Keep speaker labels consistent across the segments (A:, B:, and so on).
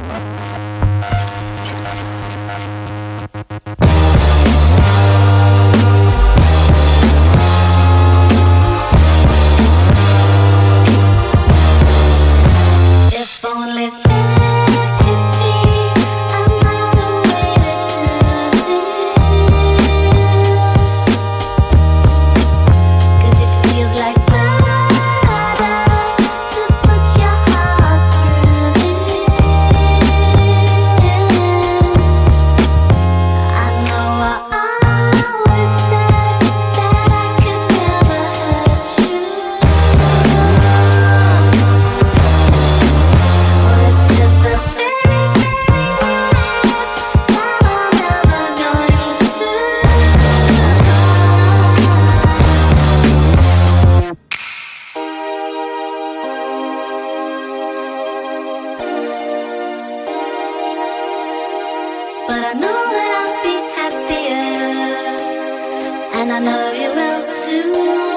A: But I know that I'll be happier, and I know you will too.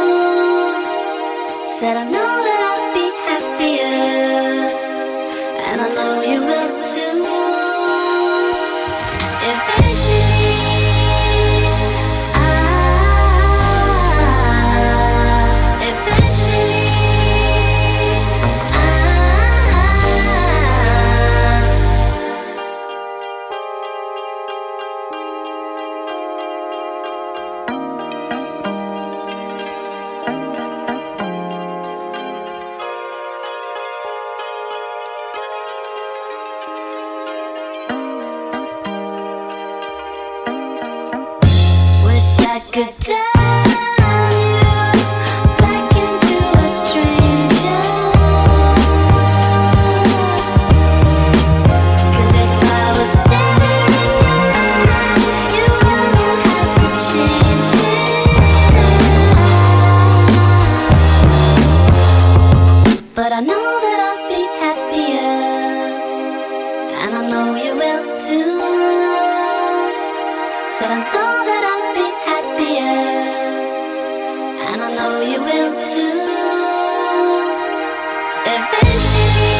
A: Said I know that I'll be happier, and I know you will too. Eventually, I could turn you back into a stranger. 'Cause if I was never in your life, you wouldn't have to change it. But I know that I'll be happier, and I know you will too. Said I know that I'll be happier, and I know you will too. Eventually,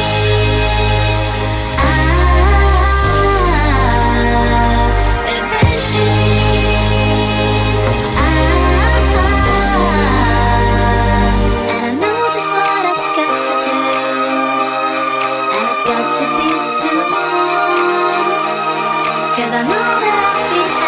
A: and I know just what I've got to do, and it's got to be soon. 'Cause I know that I'll be